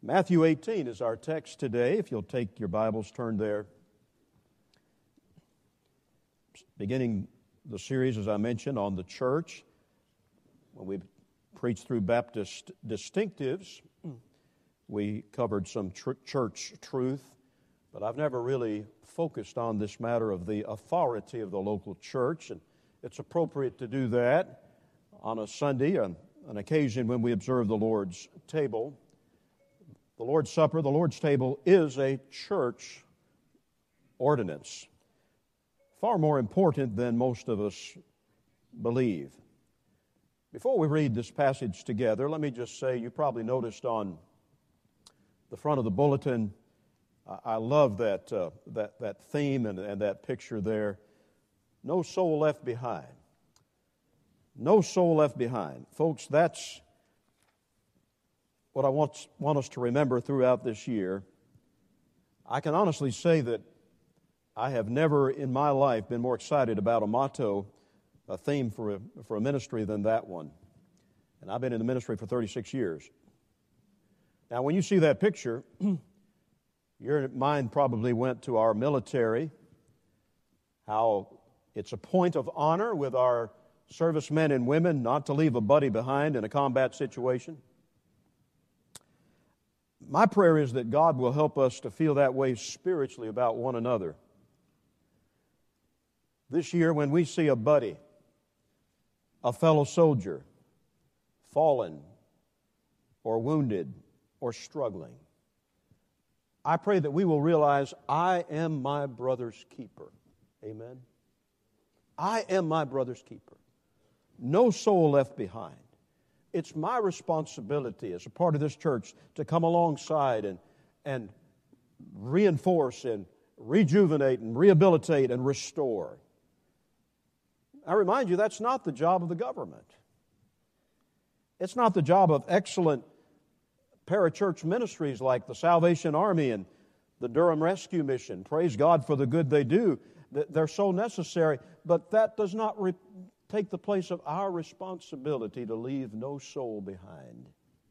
Matthew 18 is our text today. If you'll take your Bibles, turn there. Beginning the series, as I mentioned, on the church. When we preached through Baptist distinctives, we covered some church truth, but I've never really focused on this matter of the authority of the local church, and it's appropriate to do that on a Sunday, on an occasion when we observe the Lord's table. The Lord's Supper, the Lord's table, is a church ordinance, far more important than most of us believe. Before we read this passage together, let me just say, you probably noticed on the front of the bulletin, I love that theme and that picture there. No soul left behind. No soul left behind. Folks, that's what I want us to remember throughout this year. I can honestly say that I have never in my life been more excited about a motto, a theme for a ministry than that one. And I've been in the ministry for 36 years. Now, when you see that picture, your mind probably went to our military, how it's a point of honor with our servicemen and women not to leave a buddy behind in a combat situation. My prayer is that God will help us to feel that way spiritually about one another. This year, when we see a buddy, a fellow soldier, fallen or wounded or struggling, I pray that we will realize, I am my brother's keeper. Amen? I am my brother's keeper. No soul left behind. It's my responsibility as a part of this church to come alongside and reinforce and rejuvenate and rehabilitate and restore. I remind you, that's not the job of the government. It's not the job of excellent parachurch ministries like the Salvation Army and the Durham Rescue Mission. Praise God for the good they do. They're so necessary, but that does not take the place of our responsibility to leave no soul behind.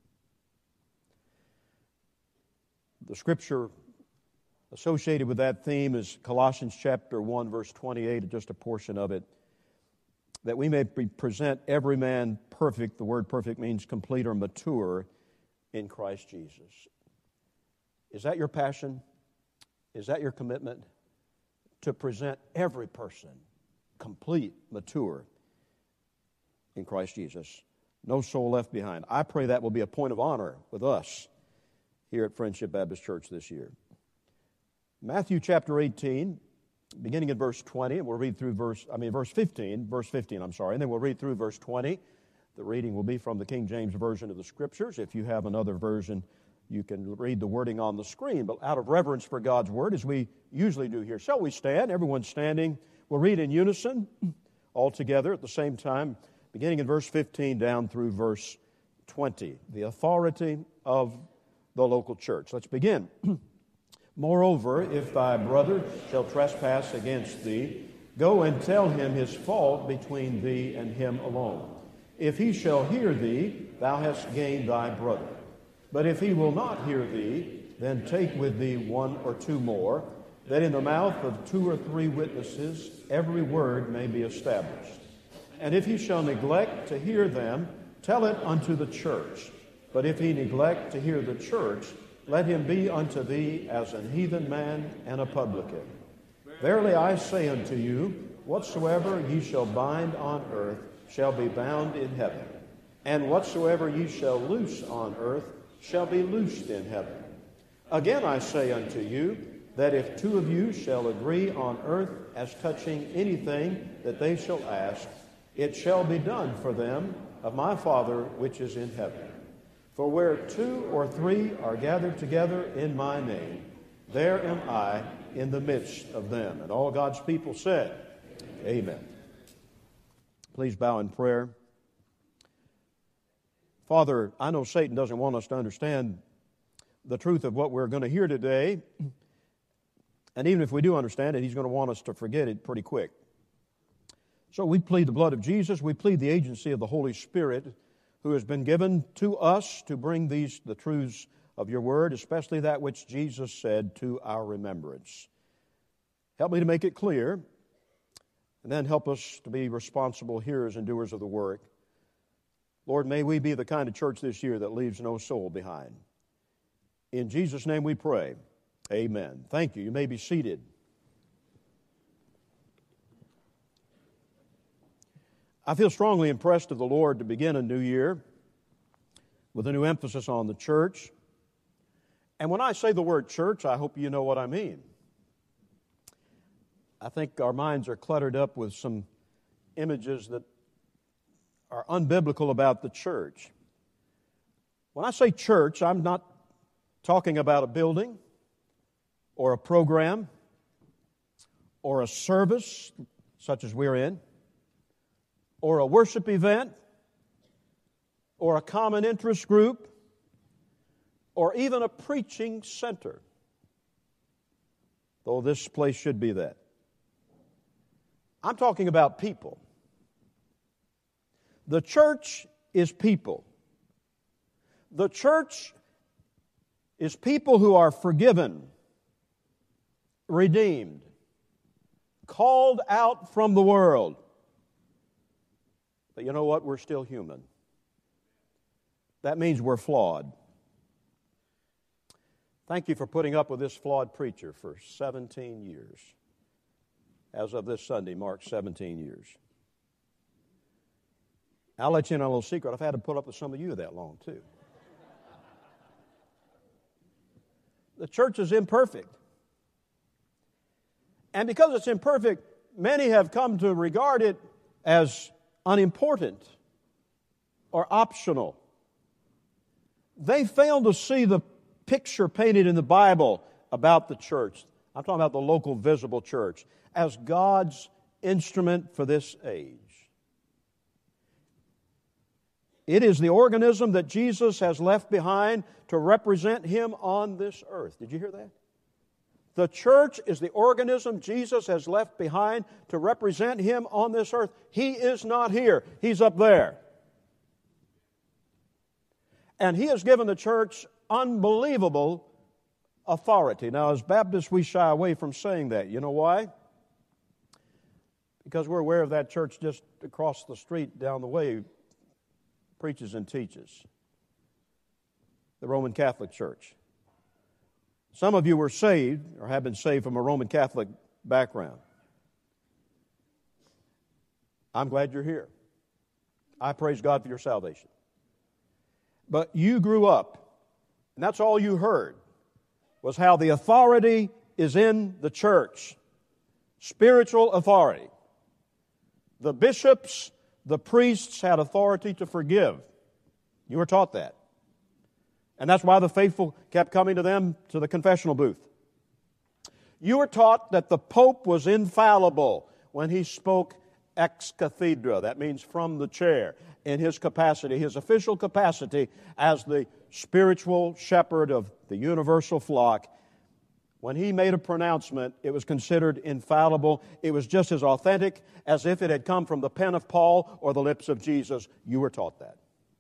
The scripture associated with that theme is Colossians chapter 1, verse 28, just a portion of it. That we may present every man perfect. The word perfect means complete or mature in Christ Jesus. Is that your passion? Is that your commitment? To present every person complete, mature in Christ Jesus. No soul left behind. I pray that will be a point of honor with us here at Friendship Baptist Church this year. Matthew chapter 18, beginning in verse 20, and we'll read through verse 15, and then we'll read through verse 20. The reading will be from the King James Version of the Scriptures. If you have another version, you can read the wording on the screen. But out of reverence for God's Word, as we usually do here, shall we stand? Everyone standing. We'll read in unison, all together at the same time, beginning in verse 15 down through verse 20. The authority of the local church. Let's begin. Moreover, if thy brother shall trespass against thee, go and tell him his fault between thee and him alone. If he shall hear thee, thou hast gained thy brother. But if he will not hear thee, then take with thee one or two more, that in the mouth of 2 or 3 witnesses every word may be established. And if he shall neglect to hear them, tell it unto the church. But if he neglect to hear the church, let him be unto thee as an heathen man and a publican. Verily I say unto you, whatsoever ye shall bind on earth shall be bound in heaven, and whatsoever ye shall loose on earth shall be loosed in heaven. Again I say unto you, that if 2 of you shall agree on earth as touching anything that they shall ask, it shall be done for them of my Father which is in heaven. For where 2 or 3 are gathered together in my name, there am I in the midst of them. And all God's people said, Amen. Please bow in prayer. Father, I know Satan doesn't want us to understand the truth of what we're going to hear today. And even if we do understand it, he's going to want us to forget it pretty quick. So we plead the blood of Jesus. We plead the agency of the Holy Spirit who has been given to us to bring the truths of your word, especially that which Jesus said to our remembrance. Help me to make it clear, and then help us to be responsible hearers and doers of the work. Lord, may we be the kind of church this year that leaves no soul behind. In Jesus' name we pray. Amen. Thank you. You may be seated. I feel strongly impressed of the Lord to begin a new year with a new emphasis on the church. And when I say the word church, I hope you know what I mean. I think our minds are cluttered up with some images that are unbiblical about the church. When I say church, I'm not talking about a building or a program or a service such as we're in, or a worship event, or a common interest group, or even a preaching center, though this place should be that. I'm talking about people. The church is people. The church is people who are forgiven, redeemed, called out from the world. But you know what? We're still human. That means we're flawed. Thank you for putting up with this flawed preacher for 17 years. As of this Sunday, marks 17 years. I'll let you in on a little secret. I've had to put up with some of you that long, too. The church is imperfect. And because it's imperfect, many have come to regard it as unimportant or optional. They fail to see the picture painted in the Bible about the church. I'm talking about the local visible church as God's instrument for this age. It is the organism that Jesus has left behind to represent Him on this earth. Did you hear that? The church is the organism Jesus has left behind to represent Him on this earth. He is not here. He's up there. And He has given the church unbelievable authority. Now, as Baptists, we shy away from saying that. You know why? Because we're aware of that church just across the street down the way preaches and teaches. The Roman Catholic Church. Some of you were saved or have been saved from a Roman Catholic background. I'm glad you're here. I praise God for your salvation. But you grew up, and that's all you heard, was how the authority is in the church. Spiritual authority. The bishops, the priests had authority to forgive. You were taught that. And that's why the faithful kept coming to them to the confessional booth. You were taught that the Pope was infallible when he spoke ex cathedra. That means from the chair, in his capacity, his official capacity as the spiritual shepherd of the universal flock. When he made a pronouncement, it was considered infallible. It was just as authentic as if it had come from the pen of Paul or the lips of Jesus. You were taught that.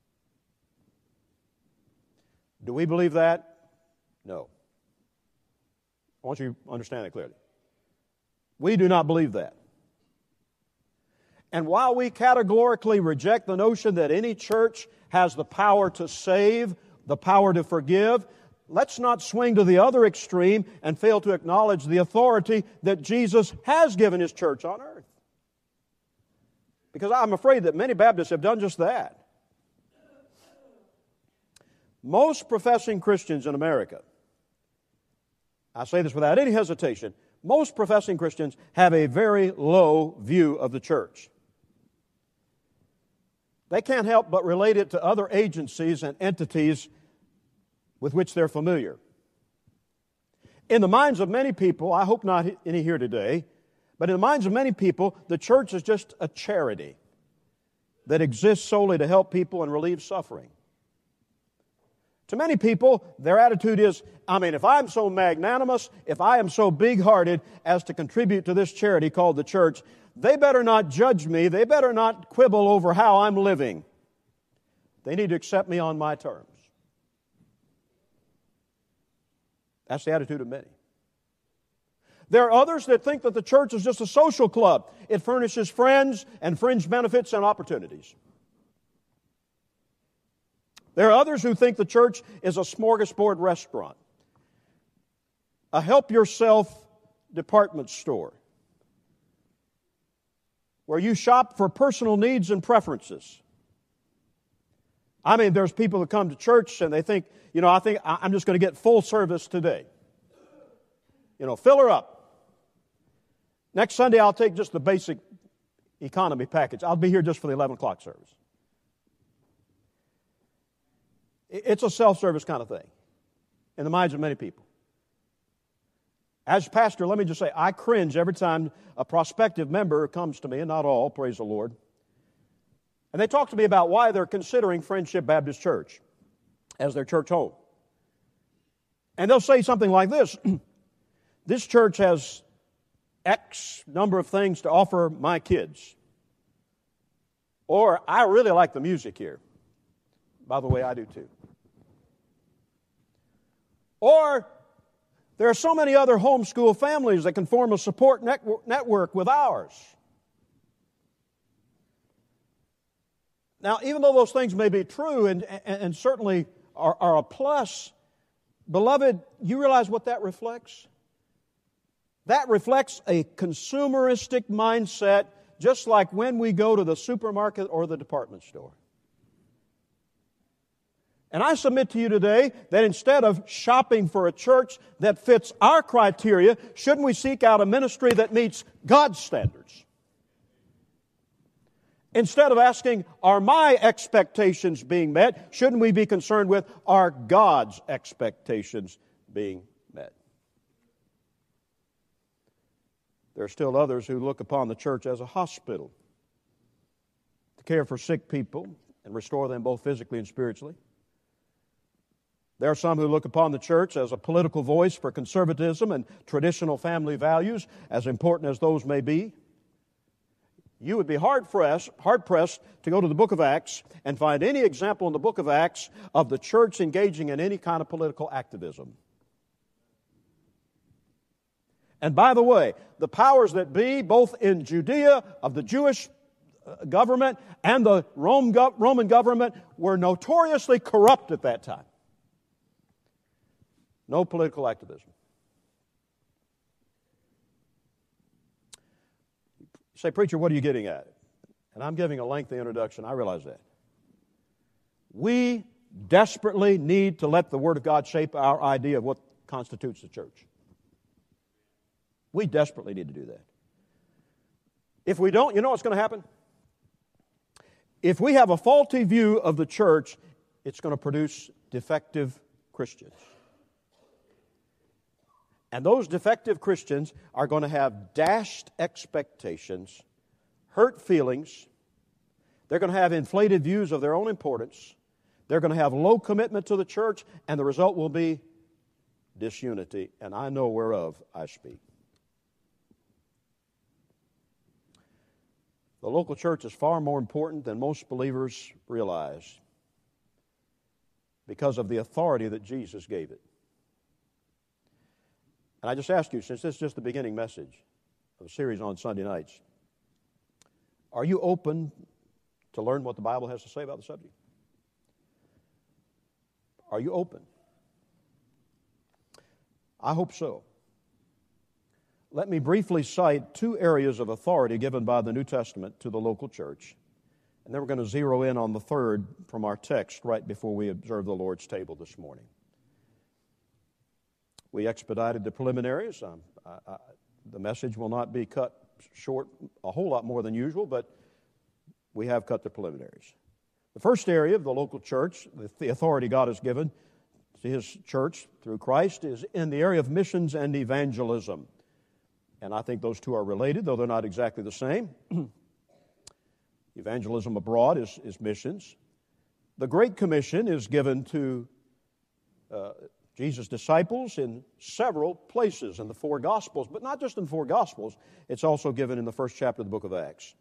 Do we believe that? No. I want you to understand that clearly. We do not believe that. And while we categorically reject the notion that any church has the power to save, the power to forgive, let's not swing to the other extreme and fail to acknowledge the authority that Jesus has given His church on earth. Because I'm afraid that many Baptists have done just that. Most professing Christians in America, I say this without any hesitation, most professing Christians have a very low view of the church. They can't help but relate it to other agencies and entities with which they're familiar. In the minds of many people, I hope not any here today, but in the minds of many people, the church is just a charity that exists solely to help people and relieve suffering. To many people, their attitude is, if I'm so magnanimous, if I am so big-hearted as to contribute to this charity called the church, they better not judge me, they better not quibble over how I'm living. They need to accept me on my terms. That's the attitude of many. There are others that think that the church is just a social club. It furnishes friends and fringe benefits and opportunities. There are others who think the church is a smorgasbord restaurant, a help-yourself department store, where you shop for personal needs and preferences. I mean, there's people that come to church and they think, I think I'm just going to get full service today. Fill her up. Next Sunday, I'll take just the basic economy package. I'll be here just for the 11 o'clock service. It's a self-service kind of thing in the minds of many people. As pastor, let me just say, I cringe every time a prospective member comes to me, and not all, praise the Lord, and they talk to me about why they're considering Friendship Baptist Church as their church home. And they'll say something like this: this church has X number of things to offer my kids. Or, I really like the music here. By the way, I do too. Or, there are so many other homeschool families that can form a support network with ours. Now, even though those things may be true and certainly are a plus, beloved, you realize what that reflects? That reflects a consumeristic mindset, just like when we go to the supermarket or the department store. And I submit to you today that instead of shopping for a church that fits our criteria, shouldn't we seek out a ministry that meets God's standards? Instead of asking, are my expectations being met, shouldn't we be concerned with, are God's expectations being met? There are still others who look upon the church as a hospital to care for sick people and restore them both physically and spiritually. There are some who look upon the church as a political voice for conservatism and traditional family values, as important as those may be. You would be hard-pressed to go to the book of Acts and find any example in the book of Acts of the church engaging in any kind of political activism. And by the way, the powers that be, both in Judea of the Jewish government and the Roman government, were notoriously corrupt at that time. No political activism. You say, preacher, what are you getting at? And I'm giving a lengthy introduction. I realize that. We desperately need to let the Word of God shape our idea of what constitutes the church. We desperately need to do that. If we don't, you know what's going to happen? If we have a faulty view of the church, it's going to produce defective Christians. And those defective Christians are going to have dashed expectations, hurt feelings. They're going to have inflated views of their own importance. They're going to have low commitment to the church, and the result will be disunity. And I know whereof I speak. The local church is far more important than most believers realize because of the authority that Jesus gave it. And I just ask you, since this is just the beginning message of a series on Sunday nights, are you open to learn what the Bible has to say about the subject? Are you open? I hope so. Let me briefly cite two areas of authority given by the New Testament to the local church. And then we're going to zero in on the third from our text right before we observe the Lord's table this morning. We expedited the preliminaries. The message will not be cut short a whole lot more than usual, but we have cut the preliminaries. The first area of the local church, the authority God has given to His church through Christ, is in the area of missions and evangelism. And I think those two are related, though they're not exactly the same. Evangelism abroad is missions. The Great Commission is given to Jesus' disciples in several places in the four Gospels, but not just in the four Gospels. It's also given in the first chapter of the book of Acts.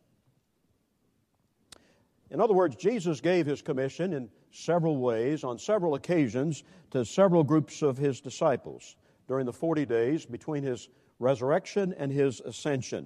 In other words, Jesus gave His commission in several ways, on several occasions, to several groups of His disciples. during the 40 days between His resurrection and His ascension.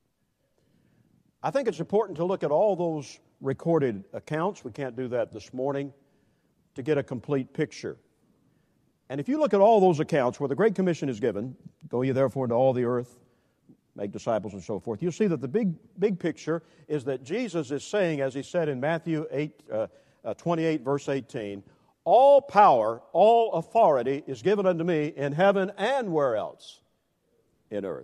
I think it's important to look at all those recorded accounts. We can't do that this morning to get a complete picture. And if you look at all those accounts where the Great Commission is given, go ye therefore into all the earth, make disciples and so forth, you'll see that the big picture is that Jesus is saying, as He said in Matthew 28, verse 18, all power, all authority is given unto me in heaven and where else? In earth.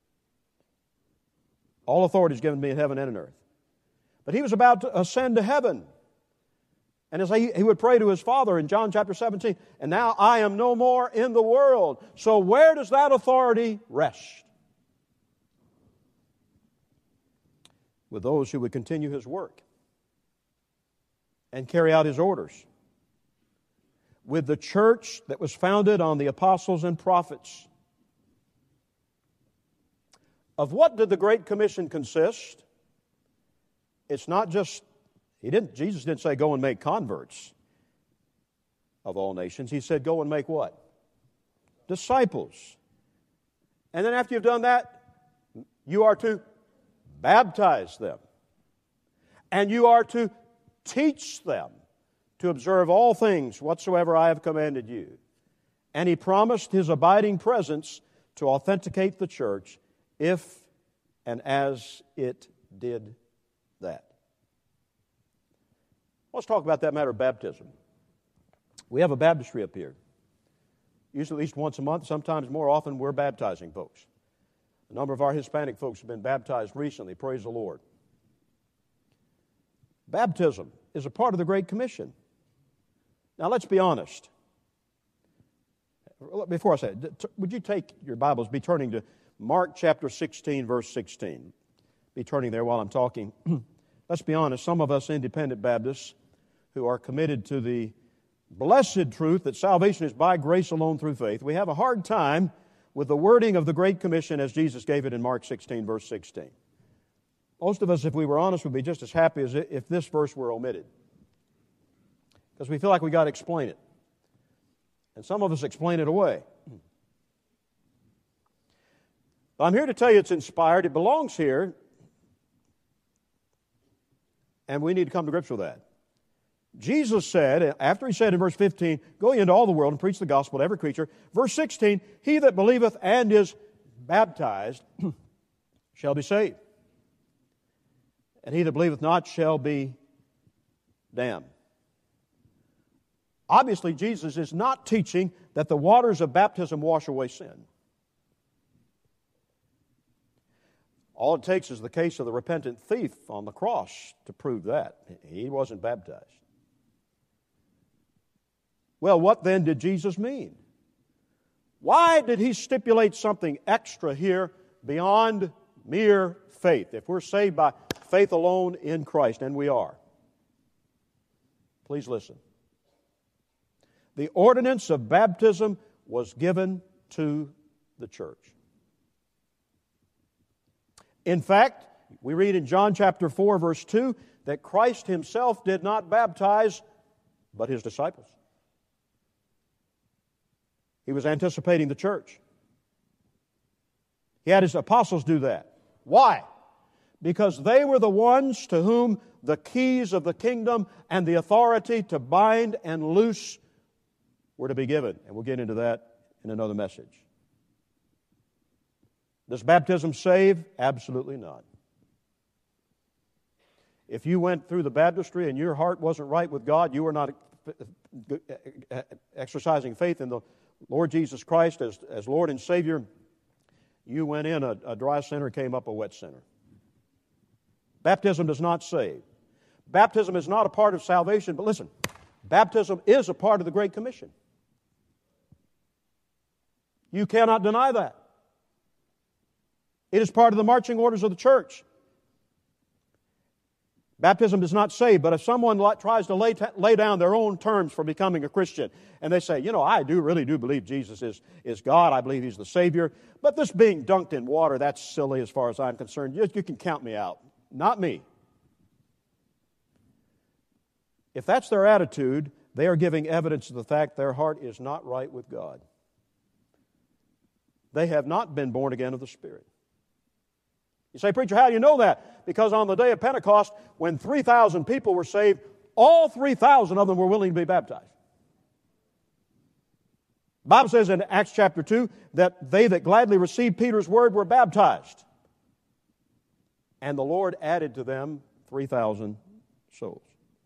All authority is given to me in heaven and in earth. But He was about to ascend to heaven. And as he would pray to His Father in John chapter 17, and now I am no more in the world. So where does that authority rest? With those who would continue His work and carry out His orders. With the church that was founded on the apostles and prophets. Of what did the Great Commission consist? It's not just, Jesus didn't say go and make converts of all nations. He said go and make what? Disciples. And then after you've done that, you are to baptize them. And you are to teach them to observe all things whatsoever I have commanded you. And He promised His abiding presence to authenticate the church if and as it did that. Let's talk about that matter of baptism. We have a baptistry up here. Usually at least once a month, sometimes more often, we're baptizing folks. A number of our Hispanic folks have been baptized recently, praise the Lord. Baptism is a part of the Great Commission. Now let's be honest. Before I say it, would you take your Bibles, be turning to Mark chapter 16, verse 16. Be turning there while I'm talking. Let's be honest, some of us independent Baptists who are committed to the blessed truth that salvation is by grace alone through faith, we have a hard time with the wording of the Great Commission as Jesus gave it in Mark 16, verse 16. Most of us, if we were honest, would be just as happy as if this verse were omitted. Because we feel like we got to explain it. And some of us explain it away. But I'm here to tell you it's inspired. It belongs here. And we need to come to grips with that. Jesus said, after He said in verse 15, go ye into all the world and preach the gospel to every creature. Verse 16, he that believeth and is baptized shall be saved. And he that believeth not shall be damned. Obviously, Jesus is not teaching that the waters of baptism wash away sin. All it takes is the case of the repentant thief on the cross to prove that. He wasn't baptized. Well, what then did Jesus mean? Why did He stipulate something extra here beyond mere faith? If we're saved by faith alone in Christ, and we are. Please listen. The ordinance of baptism was given to the church. In fact, we read in John chapter 4, verse 2, that Christ Himself did not baptize, but His disciples. He was anticipating the church. He had His apostles do that. Why? Because they were the ones to whom the keys of the kingdom and the authority to bind and loose were to be given. And we'll get into that in another message. Does baptism save? Absolutely not. If you went through the baptistry and your heart wasn't right with God, you were not exercising faith in the Lord Jesus Christ as Lord and Savior, you went in a dry sinner, came up a wet sinner. Baptism does not save. Baptism is not a part of salvation, but listen, baptism is a part of the Great Commission. You cannot deny that. It is part of the marching orders of the church. Baptism does not save, but if someone tries to lay down their own terms for becoming a Christian, and they say, I really do believe Jesus is God, I believe He's the Savior, but this being dunked in water, that's silly as far as I'm concerned. You can count me out. Not me. If that's their attitude, they are giving evidence of the fact their heart is not right with God. they have not been born again of the Spirit. You say, preacher, how do you know that? Because on the day of Pentecost, when 3,000 people were saved, all 3,000 of them were willing to be baptized. The Bible says in Acts chapter 2 that they that gladly received Peter's word were baptized. And the Lord added to them 3,000 souls.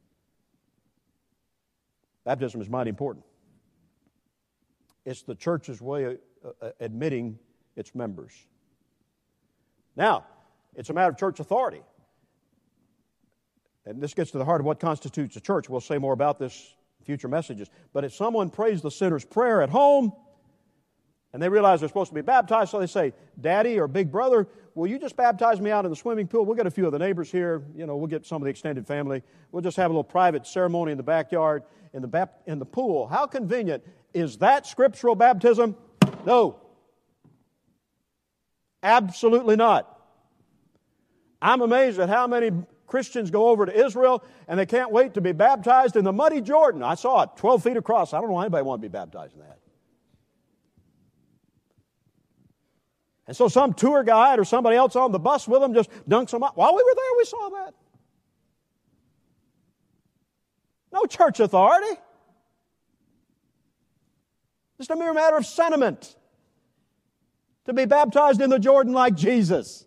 Baptism is mighty important. It's the church's way of admitting its members. Now, it's a matter of church authority. And this gets to the heart of what constitutes a church. We'll say more about this in future messages. But if someone prays the sinner's prayer at home, and they realize they're supposed to be baptized, so they say, Daddy or Big Brother, will you just baptize me out in the swimming pool? We'll get a few of the neighbors here. We'll get some of the extended family. We'll just have a little private ceremony in the backyard, in the pool. How convenient. Is that scriptural baptism? No. Absolutely not. I'm amazed at how many Christians go over to Israel and they can't wait to be baptized in the muddy Jordan. I saw it, 12 feet across. I don't know why anybody want to be baptized in that. And so some tour guide or somebody else on the bus with them just dunks them up. While we were there, we saw that. No church authority. Just a mere matter of sentiment to be baptized in the Jordan like Jesus.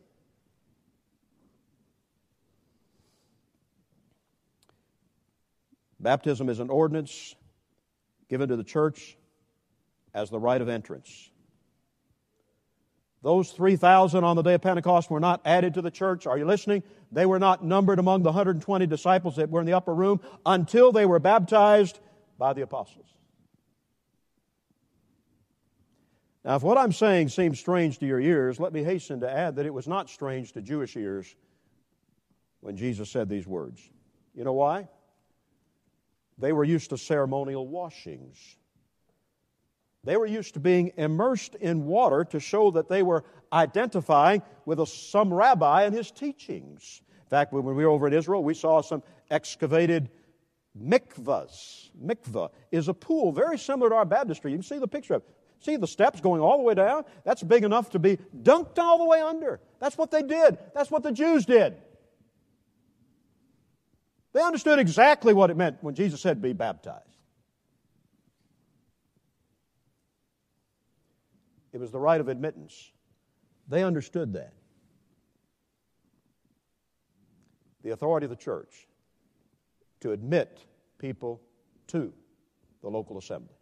Baptism is an ordinance given to the church as the rite of entrance. Those 3,000 on the day of Pentecost were not added to the church. Are you listening? They were not numbered among the 120 disciples that were in the upper room until they were baptized by the apostles. Now, if what I'm saying seems strange to your ears, let me hasten to add that it was not strange to Jewish ears when Jesus said these words. You know why? They were used to ceremonial washings. They were used to being immersed in water to show that they were identifying with some rabbi and his teachings. In fact, when we were over in Israel, we saw some excavated mikvahs. Mikvah is a pool very similar to our baptistry. You can see the picture of it. See the steps going all the way down? That's big enough to be dunked all the way under. That's what they did. That's what the Jews did. They understood exactly what it meant when Jesus said, be baptized. It was the rite of admittance. They understood that. The authority of the church to admit people to the local assembly.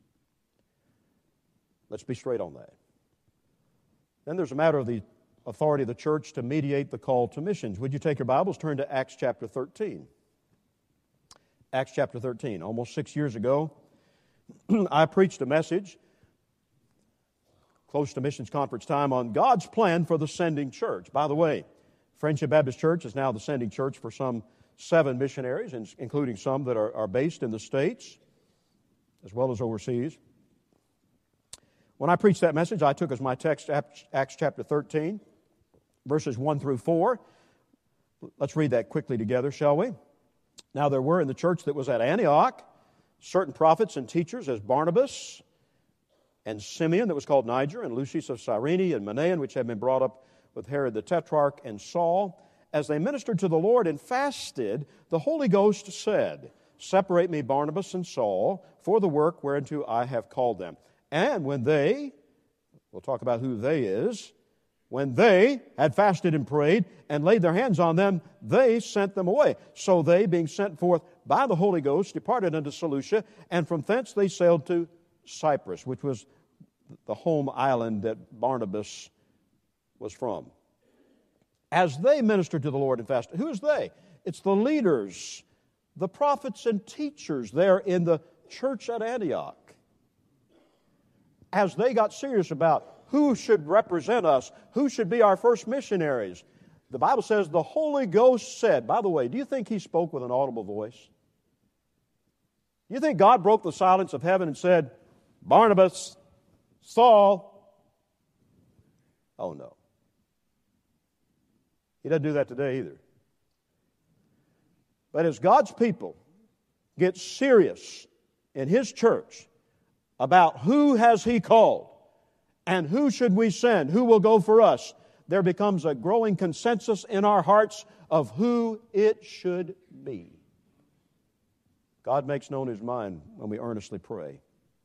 Let's be straight on that. Then there's a matter of the authority of the church to mediate the call to missions. Would you take your Bibles, turn to Acts chapter 13. Acts chapter 13. Almost 6 years ago, I preached a message close to missions conference time on God's plan for the sending church. By the way, Friendship Baptist Church is now the sending church for some 7 missionaries, including some that are based in the States as well as overseas. When I preached that message, I took as my text Acts chapter 13, verses 1 through 4. Let's read that quickly together, shall we? Now there were in the church that was at Antioch certain prophets and teachers as Barnabas and Simeon that was called Niger, and Lucius of Cyrene, and Manaen, which had been brought up with Herod the Tetrarch, and Saul. As they ministered to the Lord and fasted, the Holy Ghost said, Separate me Barnabas and Saul for the work whereunto I have called them. And when they, we'll talk about who they is, when they had fasted and prayed and laid their hands on them, they sent them away. So they, being sent forth by the Holy Ghost, departed unto Seleucia, and from thence they sailed to Cyprus, which was the home island that Barnabas was from. As they ministered to the Lord and fasted, who is they? It's the leaders, the prophets and teachers there in the church at Antioch. As they got serious about who should represent us, who should be our first missionaries, the Bible says the Holy Ghost said, by the way, do you think He spoke with an audible voice? Do you think God broke the silence of heaven and said, Barnabas, Saul? Oh no. He doesn't do that today either. But as God's people get serious in His church about who has He called And who should we send? Who will go for us? There becomes a growing consensus in our hearts of who it should be. God makes known His mind when we earnestly pray.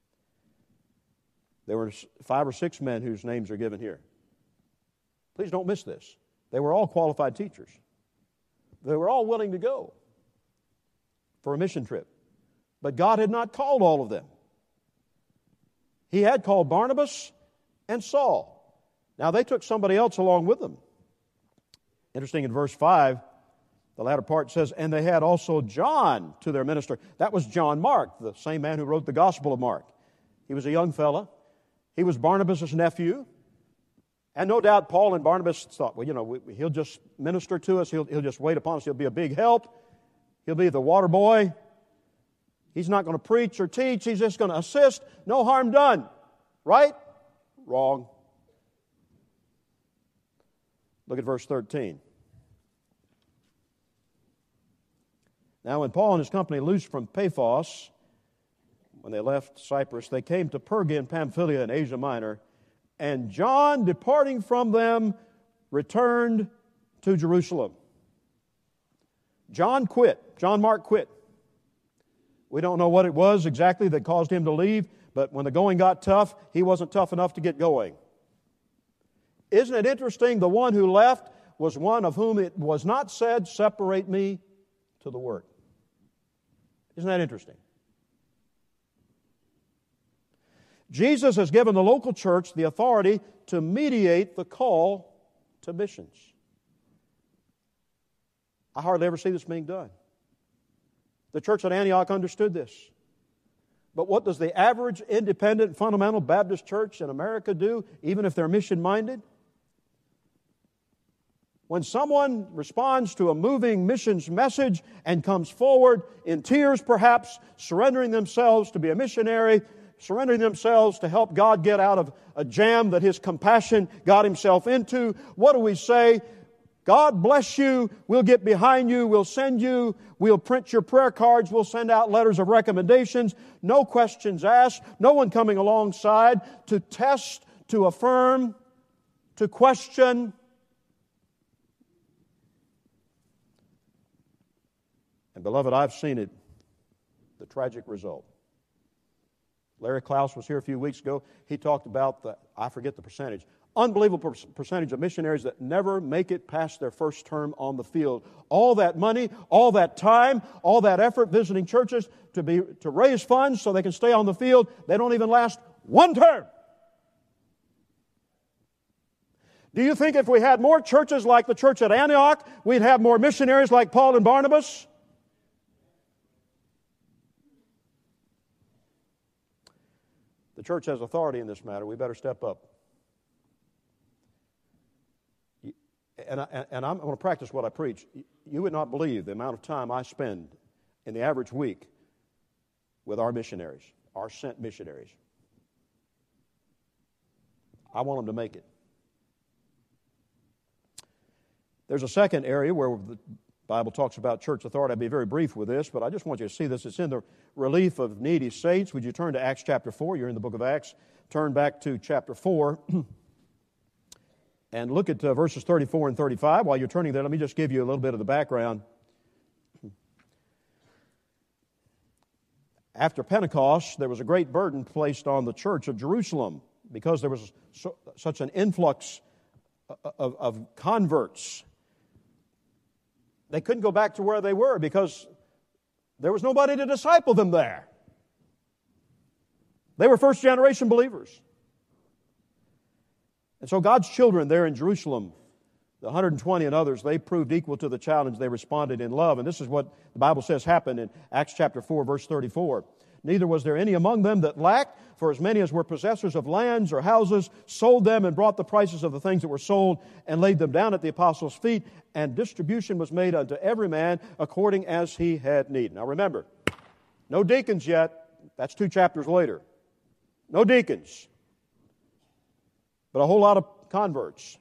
There were 5 or 6 men whose names are given here. Please don't miss this. They were all qualified teachers. They were all willing to go for a mission trip. But God had not called all of them. He had called Barnabas and Saul. Now they took somebody else along with them. Interesting, in verse 5, the latter part says, and they had also John to their minister. That was John Mark, the same man who wrote the Gospel of Mark. He was a young fella. He was Barnabas' nephew. And no doubt Paul and Barnabas thought, well, he'll just minister to us. He'll just wait upon us. He'll be a big help. He'll be the water boy. He's not going to preach or teach. He's just going to assist. No harm done. Right? Wrong. Look at verse 13. Now when Paul and his company loosed from Paphos, when they left Cyprus, they came to Perga in Pamphylia in Asia Minor, and John, departing from them, returned to Jerusalem. John quit. John Mark quit. We don't know what it was exactly that caused him to leave, but when the going got tough, he wasn't tough enough to get going. Isn't it interesting? The one who left was one of whom it was not said, separate me to the work. Isn't that interesting? Jesus has given the local church the authority to mediate the call to missions. I hardly ever see this being done. The church at Antioch understood this. But what does the average independent fundamental Baptist church in America do, even if they're mission-minded? When someone responds to a moving missions message and comes forward in tears perhaps, surrendering themselves to be a missionary, surrendering themselves to help God get out of a jam that His compassion got Himself into, what do we say? God bless you, we'll get behind you, we'll send you, we'll print your prayer cards, we'll send out letters of recommendations, no questions asked, no one coming alongside to test, to affirm, to question. And beloved, I've seen it, the tragic result. Larry Klaus was here a few weeks ago. He talked about I forget the percentage, unbelievable percentage of missionaries that never make it past their first term on the field. All that money, all that time, all that effort visiting churches to raise funds so they can stay on the field, they don't even last one term. Do you think if we had more churches like the church at Antioch, we'd have more missionaries like Paul and Barnabas? The church has authority in this matter. We better step up. And I'm going to practice what I preach. You would not believe the amount of time I spend in the average week with our missionaries, our sent missionaries. I want them to make it. There's a second area where the Bible talks about church authority. I'll be very brief with this, but I just want you to see this. It's in the relief of needy saints. Would you turn to Acts chapter 4? You're in the book of Acts. Turn back to chapter 4 and look at verses 34 and 35. While you're turning there, let me just give you a little bit of the background. After Pentecost, there was a great burden placed on the church of Jerusalem because there was such an influx of converts. They couldn't go back to where they were because there was nobody to disciple them there. They were first-generation believers. And so God's children there in Jerusalem, the 120 and others, they proved equal to the challenge. They responded in love. And this is what the Bible says happened in Acts chapter 4, verse 34. Neither was there any among them that lacked, for as many as were possessors of lands or houses sold them and brought the prices of the things that were sold and laid them down at the apostles' feet, and distribution was made unto every man according as he had need. Now remember, no deacons yet. That's 2 chapters later. No deacons, but a whole lot of converts.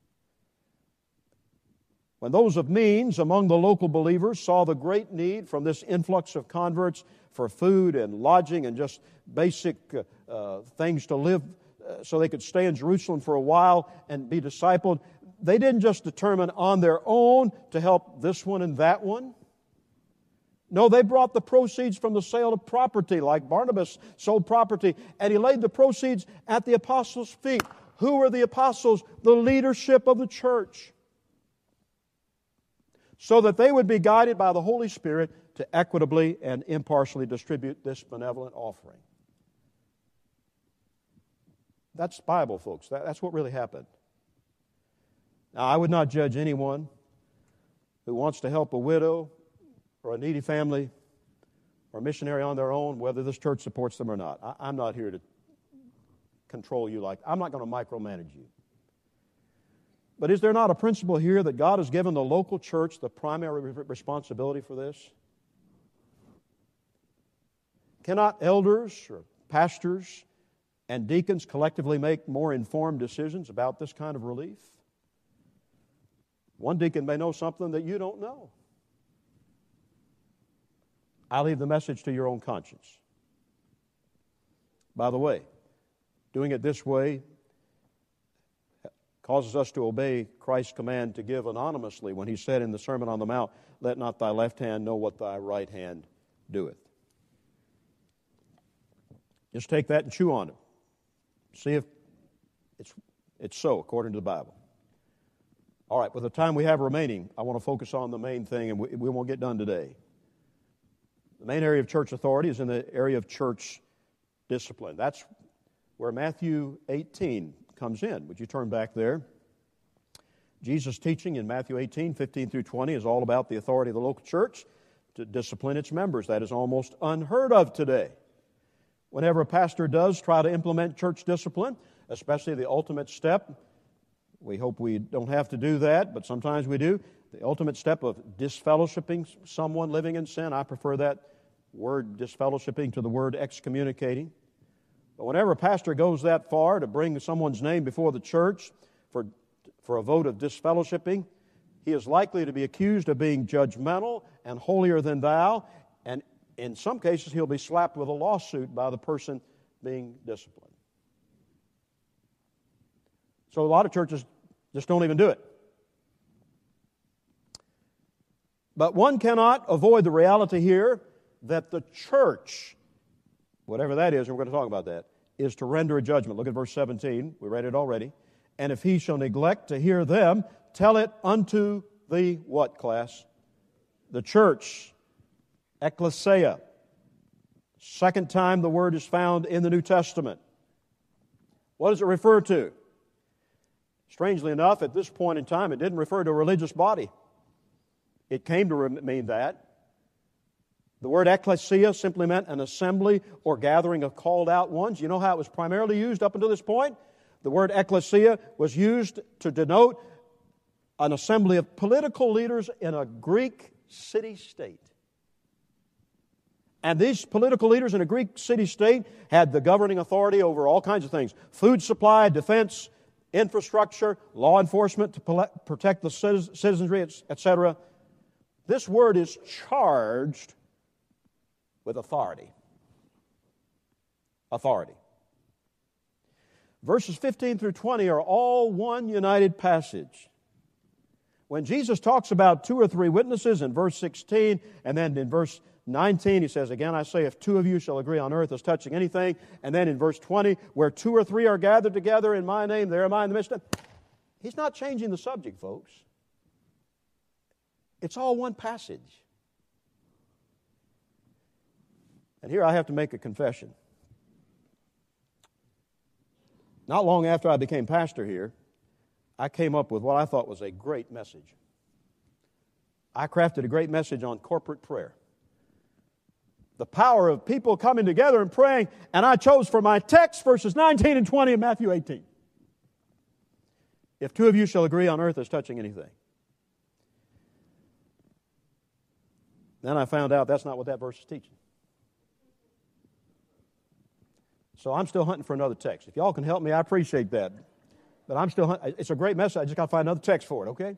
When those of means among the local believers saw the great need from this influx of converts for food and lodging and just basic things to live so they could stay in Jerusalem for a while and be discipled. They didn't just determine on their own to help this one and that one. No, they brought the proceeds from the sale of property, like Barnabas sold property, and he laid the proceeds at the apostles' feet. Who were the apostles? The leadership of the church. So that they would be guided by the Holy Spirit to equitably and impartially distribute this benevolent offering. That's Bible, folks. That's what really happened. Now, I would not judge anyone who wants to help a widow or a needy family or a missionary on their own, whether this church supports them or not. I'm not here to control you I'm not going to micromanage you. But is there not a principle here that God has given the local church the primary responsibility for this? Cannot elders or pastors and deacons collectively make more informed decisions about this kind of relief? One deacon may know something that you don't know. I leave the message to your own conscience. By the way, doing it this way causes us to obey Christ's command to give anonymously when He said in the Sermon on the Mount, "Let not thy left hand know what thy right hand doeth." Just take that and chew on it. See if it's so, according to the Bible. All right, with the time we have remaining, I want to focus on the main thing, and we won't get done today. The main area of church authority is in the area of church discipline. That's where Matthew 18 comes in. Would you turn back there? Jesus' teaching in Matthew 18, 15 through 20 is all about the authority of the local church to discipline its members. That is almost unheard of today. Whenever a pastor does try to implement church discipline, especially the ultimate step, we hope we don't have to do that, but sometimes we do, the ultimate step of disfellowshipping someone living in sin. I prefer that word disfellowshipping to the word excommunicating. But whenever a pastor goes that far to bring someone's name before the church for a vote of disfellowshipping, he is likely to be accused of being judgmental and holier than thou, and in some cases he'll be slapped with a lawsuit by the person being disciplined. So a lot of churches just don't even do it. But one cannot avoid the reality here that the church, whatever that is, and we're going to talk about that, is to render a judgment. Look at verse 17. We read it already. And if he shall neglect to hear them, tell it unto the what, class? The church. Ecclesia. Second time the word is found in the New Testament. What does it refer to? Strangely enough, at this point in time, it didn't refer to a religious body. It came to mean that. The word ecclesia simply meant an assembly or gathering of called out ones. You know how it was primarily used up until this point? The word ecclesia was used to denote an assembly of political leaders in a Greek city-state. And these political leaders in a Greek city-state had the governing authority over all kinds of things. Food supply, defense, infrastructure, law enforcement to protect the citizenry, etc. This word is charged with authority. Authority. Verses 15 through 20 are all one united passage. When Jesus talks about two or three witnesses in verse 16, and then in verse 19 he says, "Again I say, if two of you shall agree on earth as touching anything," and then in verse 20, "Where two or three are gathered together in my name, there am I in the midst of them." He's not changing the subject, folks. It's all one passage. And here I have to make a confession. Not long after I became pastor here, I came up with what I thought was a great message. I crafted a great message on corporate prayer. The power of people coming together and praying, and I chose for my text verses 19 and 20 of Matthew 18. If two of you shall agree on earth as touching anything. Then I found out that's not what that verse is teaching. So I'm still hunting for another text. If y'all can help me, I appreciate that. But I'm still hunting. It's a great message. I just got to find another text for it, okay?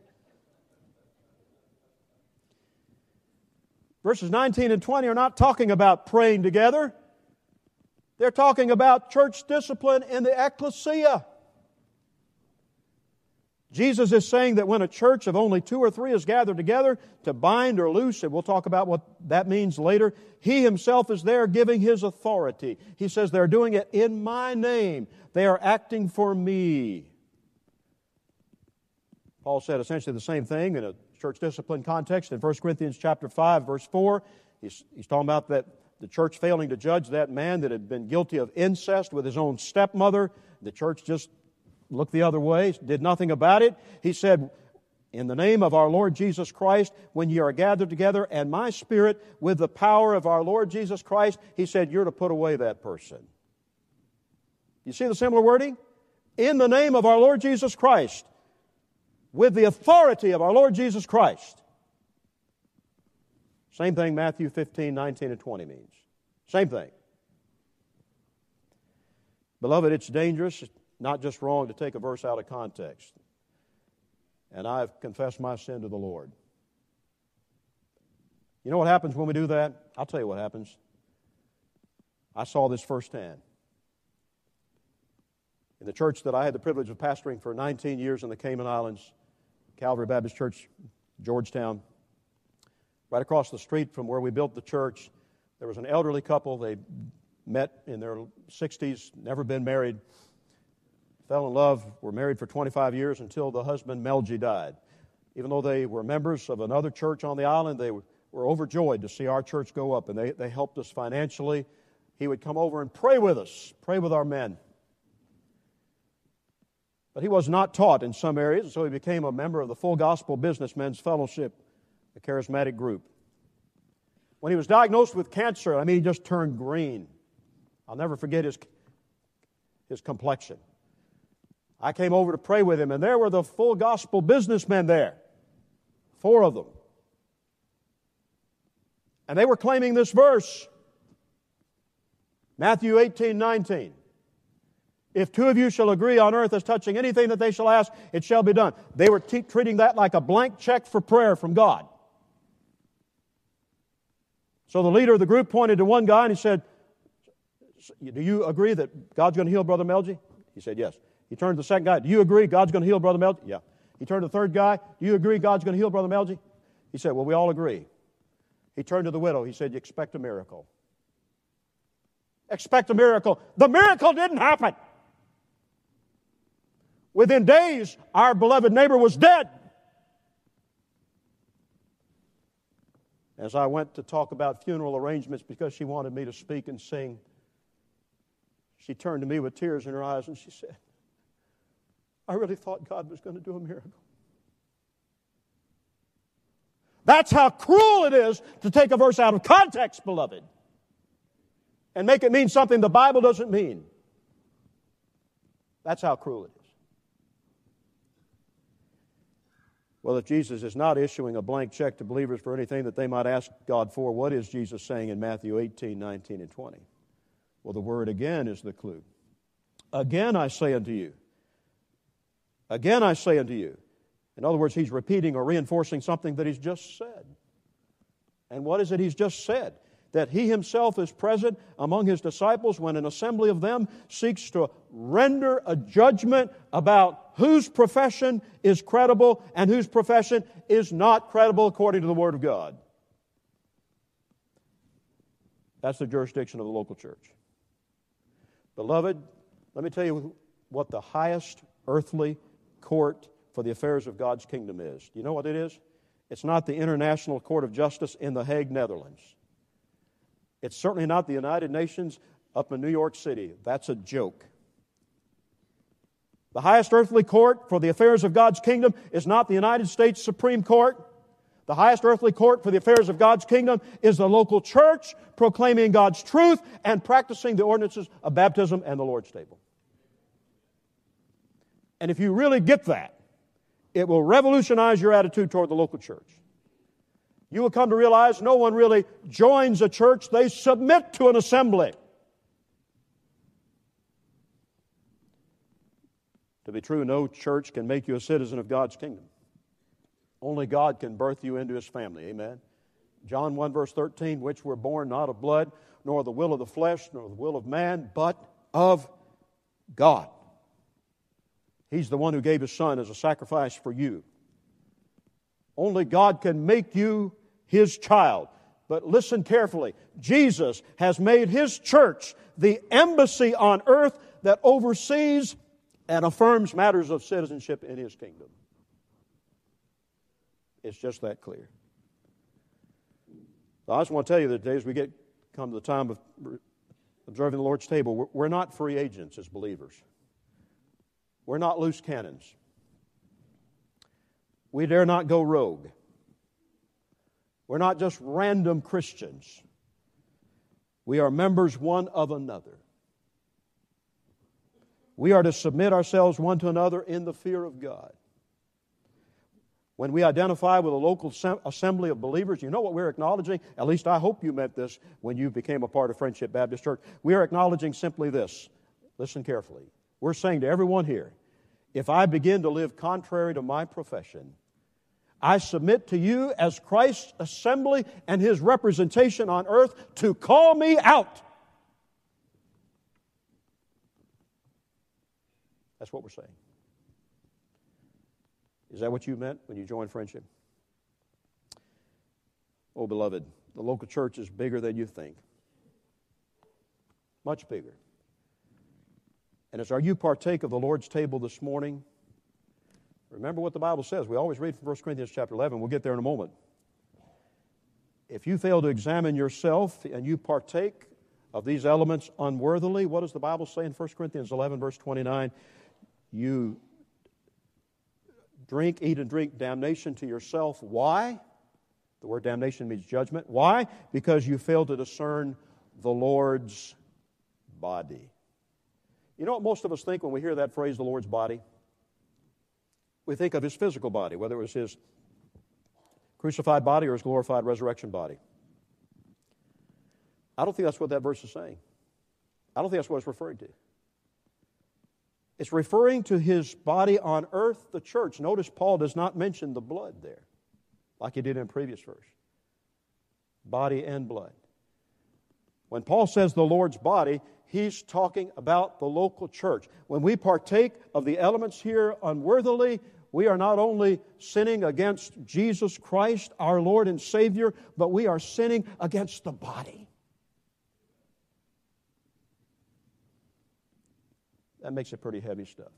Verses 19 and 20 are not talking about praying together. They're talking about church discipline in the ecclesia. Jesus is saying that when a church of only 2 or 3 is gathered together to bind or loose, and we'll talk about what that means later, He Himself is there giving His authority. He says they're doing it in My name. They are acting for Me. Paul said essentially the same thing in a church discipline context in 1 Corinthians chapter 5, verse 4. He's talking about that the church failing to judge that man that had been guilty of incest with his own stepmother. The church just looked the other way, did nothing about it. He said, in the name of our Lord Jesus Christ, when ye are gathered together, and My Spirit with the power of our Lord Jesus Christ, He said, you're to put away that person. You see the similar wording? In the name of our Lord Jesus Christ, with the authority of our Lord Jesus Christ. Same thing Matthew 15, 19, and 20 means. Same thing. Beloved, it's dangerous, not just wrong to take a verse out of context. And I've confessed my sin to the Lord. You know what happens when we do that? I'll tell you what happens. I saw this firsthand. In the church that I had the privilege of pastoring for 19 years in the Cayman Islands, Calvary Baptist Church, Georgetown, right across the street from where we built the church, there was an elderly couple. They met in their 60s, never been married, fell in love, were married for 25 years until the husband, Melgie, died. Even though they were members of another church on the island, they were overjoyed to see our church go up, and they helped us financially. He would come over and pray with us, pray with our men. But he was not taught in some areas, so he became a member of the Full Gospel Businessmen's Fellowship, a charismatic group. When he was diagnosed with cancer, he just turned green. I'll never forget his complexion. I came over to pray with him, and there were the Full Gospel businessmen there, 4 of them. And they were claiming this verse, Matthew 18, 19. If 2 of you shall agree on earth as touching anything that they shall ask, it shall be done. They were treating that like a blank check for prayer from God. So the leader of the group pointed to one guy and he said, do you agree that God's going to heal Brother Melgie? He said, yes. He turned to the second guy, do you agree God's going to heal Brother Melgie? Yeah. He turned to the third guy, do you agree God's going to heal Brother Melgie? He said, well, we all agree. He turned to the widow. He said, you expect a miracle. Expect a miracle. The miracle didn't happen. Within days, our beloved neighbor was dead. As I went to talk about funeral arrangements because she wanted me to speak and sing, she turned to me with tears in her eyes and she said, I really thought God was going to do a miracle. That's how cruel it is to take a verse out of context, beloved, and make it mean something the Bible doesn't mean. That's how cruel it is. Well, if Jesus is not issuing a blank check to believers for anything that they might ask God for, what is Jesus saying in Matthew 18, 19, and 20? Well, the word again is the clue. Again I say unto you. Again I say unto you. In other words, he's repeating or reinforcing something that he's just said. And what is it he's just said? That he himself is present among his disciples when an assembly of them seeks to render a judgment about whose profession is credible and whose profession is not credible according to the Word of God. That's the jurisdiction of the local church. Beloved, let me tell you what the highest earthly court for the affairs of God's kingdom is. Do you know what it is? It's not the International Court of Justice in The Hague, Netherlands. It's certainly not the United Nations up in New York City. That's a joke. The highest earthly court for the affairs of God's kingdom is not the United States Supreme Court. The highest earthly court for the affairs of God's kingdom is the local church proclaiming God's truth and practicing the ordinances of baptism and the Lord's table. And if you really get that, it will revolutionize your attitude toward the local church. You will come to realize no one really joins a church, they submit to an assembly. To be true, no church can make you a citizen of God's kingdom. Only God can birth you into His family, amen? John 1 verse 13, which were born not of blood, nor the will of the flesh, nor the will of man, but of God. He's the one who gave His Son as a sacrifice for you. Only God can make you His child. But listen carefully. Jesus has made His church the embassy on earth that oversees and affirms matters of citizenship in His kingdom. It's just that clear. So I just want to tell you that today, as we come to the time of observing the Lord's table, we're not free agents as believers. We're not loose cannons. We dare not go rogue. We're not just random Christians. We are members one of another. We are to submit ourselves one to another in the fear of God. When we identify with a local assembly of believers, you know what we're acknowledging? At least I hope you meant this when you became a part of Friendship Baptist Church. We are acknowledging simply this. Listen carefully. We're saying to everyone here, if I begin to live contrary to my profession, I submit to you as Christ's assembly and His representation on earth to call me out. That's what we're saying. Is that what you meant when you joined Friendship? Oh, beloved, the local church is bigger than you think. Much bigger. And as you partake of the Lord's table this morning, remember what the Bible says. We always read from 1 Corinthians chapter 11. We'll get there in a moment. If you fail to examine yourself and you partake of these elements unworthily, what does the Bible say in 1 Corinthians 11, verse 29? You eat and drink damnation to yourself. Why? The word damnation means judgment. Why? Because you fail to discern the Lord's body. You know what most of us think when we hear that phrase, the Lord's body? We think of His physical body, whether it was His crucified body or His glorified resurrection body. I don't think that's what that verse is saying. I don't think that's what it's referring to. It's referring to His body on earth, the church. Notice Paul does not mention the blood there, like he did in a previous verse. Body and blood. When Paul says the Lord's body, he's talking about the local church. When we partake of the elements here unworthily, we are not only sinning against Jesus Christ, our Lord and Savior, but we are sinning against the body. That makes it pretty heavy stuff.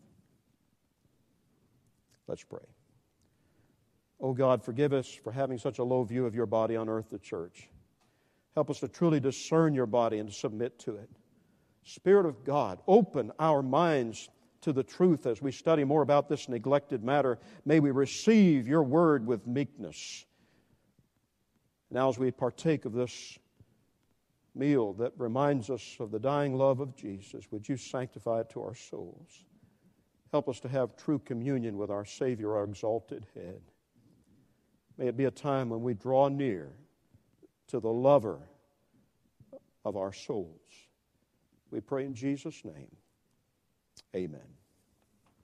Let's pray. Oh God, forgive us for having such a low view of Your body on earth, the church. Help us to truly discern Your body and to submit to it. Spirit of God, open our minds to the truth as we study more about this neglected matter. May we receive Your word with meekness. Now as we partake of this meal that reminds us of the dying love of Jesus, would You sanctify it to our souls? Help us to have true communion with our Savior, our exalted head. May it be a time when we draw near to the lover of our souls. We pray in Jesus' name. Amen.